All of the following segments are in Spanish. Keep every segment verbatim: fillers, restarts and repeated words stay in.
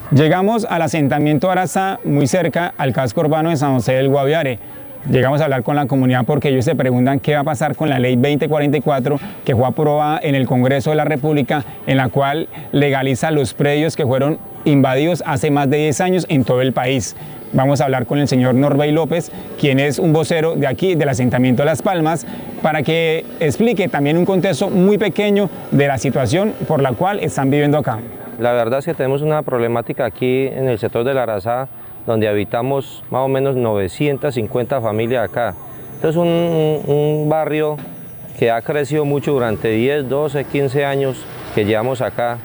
Llegamos al asentamiento Arazá, muy cerca al casco urbano de San José del Guaviare. Llegamos a hablar con la comunidad porque ellos se preguntan qué va a pasar con la ley veinte cuarenta y cuatro que fue aprobada en el Congreso de la República, en la cual legaliza los predios que fueron invadidos hace más de diez años en todo el país. Vamos a hablar con el señor Norbey López, quien es un vocero de aquí, del asentamiento Las Palmas, para que explique también un contexto muy pequeño de la situación por la cual están viviendo acá. La verdad es que tenemos una problemática aquí en el sector del Arazá, donde habitamos más o menos novecientas cincuenta familias acá. Entonces es un, un barrio que ha crecido mucho durante diez, doce, quince años que llevamos acá.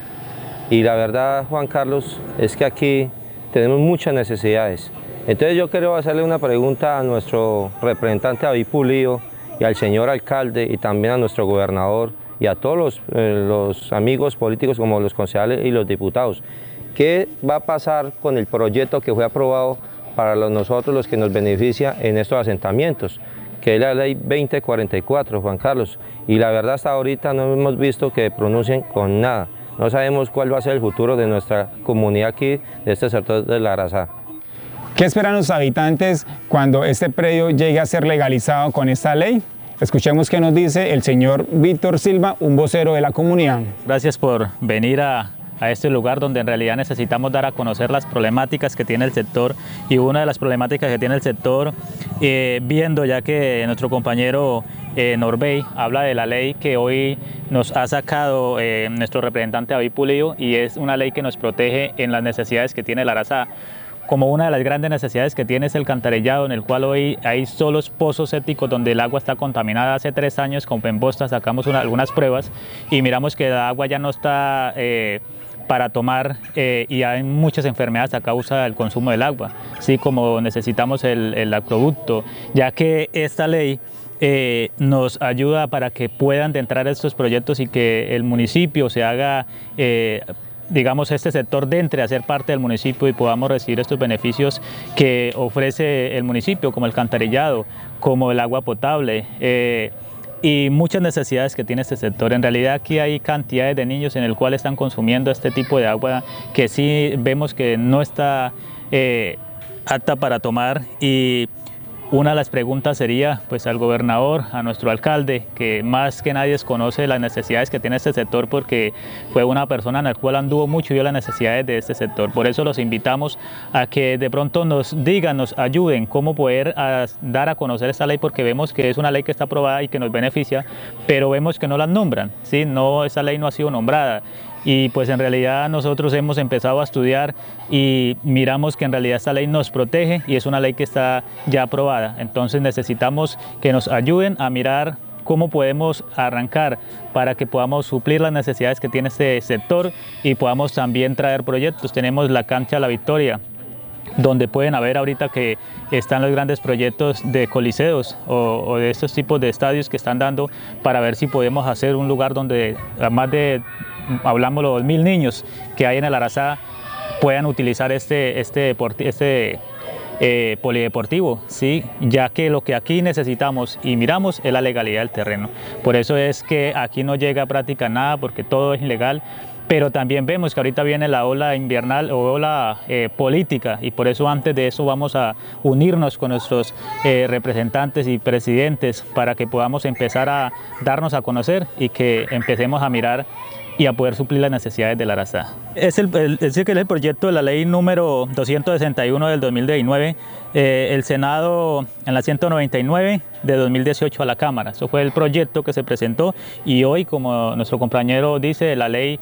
Y la verdad, Juan Carlos, es que aquí tenemos muchas necesidades. Entonces yo quiero hacerle una pregunta a nuestro representante David Pulido y al señor alcalde y también a nuestro gobernador y a todos los, eh, los amigos políticos como los concejales y los diputados. ¿Qué va a pasar con el proyecto que fue aprobado para los, nosotros, los que nos beneficia en estos asentamientos? Que es la ley veinte cuarenta y cuatro, Juan Carlos. Y la verdad hasta ahorita no hemos visto que pronuncien con nada. No sabemos cuál va a ser el futuro de nuestra comunidad aquí, de este sector del Arazá. ¿Qué esperan los habitantes cuando este predio llegue a ser legalizado con esta ley? Escuchemos qué nos dice el señor Víctor Silva, un vocero de la comunidad. Gracias por venir a, a este lugar donde en realidad necesitamos dar a conocer las problemáticas que tiene el sector, y una de las problemáticas que tiene el sector, eh, viendo ya que nuestro compañero eh, Norbey habla de la ley que hoy nos ha sacado eh, nuestro representante David Pulido, y es una ley que nos protege en las necesidades que tiene el Arazá. Como una de las grandes necesidades que tiene es el alcantarillado, en el cual hoy hay solos pozos sépticos donde el agua está contaminada. Hace tres años con Pembosta sacamos una, algunas pruebas y miramos que el agua ya no está eh, para tomar eh, y hay muchas enfermedades a causa del consumo del agua, así como necesitamos el, el acueducto, ya que esta ley Eh, nos ayuda para que puedan entrar estos proyectos y que el municipio se haga, eh, digamos, este sector de entre a ser parte del municipio y podamos recibir estos beneficios que ofrece el municipio, como el alcantarillado, como el agua potable eh, y muchas necesidades que tiene este sector. En realidad aquí hay cantidades de niños en el cual están consumiendo este tipo de agua que sí vemos que no está eh, apta para tomar. Y una de las preguntas sería pues al gobernador, a nuestro alcalde, que más que nadie conoce las necesidades que tiene este sector, porque fue una persona en la cual anduvo mucho y vio las necesidades de este sector. Por eso los invitamos a que de pronto nos digan, nos ayuden cómo poder a, dar a conocer esta ley, porque vemos que es una ley que está aprobada y que nos beneficia, pero vemos que no la nombran, ¿sí? No, esa ley no ha sido nombrada. Y pues en realidad nosotros hemos empezado a estudiar y miramos que en realidad esta ley nos protege y es una ley que está ya aprobada. Entonces necesitamos que nos ayuden a mirar cómo podemos arrancar para que podamos suplir las necesidades que tiene este sector y podamos también traer proyectos. Tenemos la cancha La Victoria, donde pueden haber ahorita que están los grandes proyectos de coliseos o, o de estos tipos de estadios que están dando, para ver si podemos hacer un lugar donde más de, hablamos los dos mil niños que hay en el Arazá puedan utilizar este, este, este eh, polideportivo, ¿sí? Ya que lo que aquí necesitamos y miramos es la legalidad del terreno. Por eso es que aquí no llega a práctica nada, porque todo es ilegal. Pero también vemos que ahorita viene la ola invernal o ola eh, política, y por eso antes de eso vamos a unirnos con nuestros eh, representantes y presidentes para que podamos empezar a darnos a conocer y que empecemos a mirar y a poder suplir las necesidades del Arazá. Es el, el, es el, el proyecto de la ley número doscientos sesenta y uno del dos mil diecinueve, eh, el Senado en la ciento noventa y nueve de dos mil dieciocho a la Cámara. Eso fue el proyecto que se presentó, y hoy, como nuestro compañero dice, la ley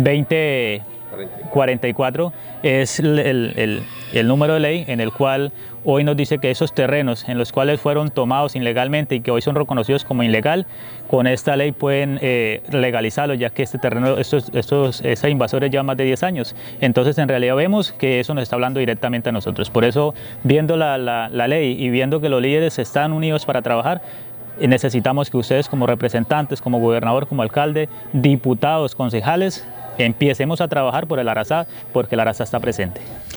veinte cuarenta y cuatro es el, el, el, el número de ley en el cual hoy nos dice que esos terrenos en los cuales fueron tomados ilegalmente y que hoy son reconocidos como ilegal, con esta ley pueden eh, legalizarlos, ya que este terreno, estos, estos, estos invasores llevan más de diez años. Entonces en realidad vemos que eso nos está hablando directamente a nosotros. Por eso, viendo la, la, la ley y viendo que los líderes están unidos para trabajar, necesitamos que ustedes como representantes, como gobernador, como alcalde, diputados, concejales, empecemos a trabajar por el Arazá, porque el Arazá está presente.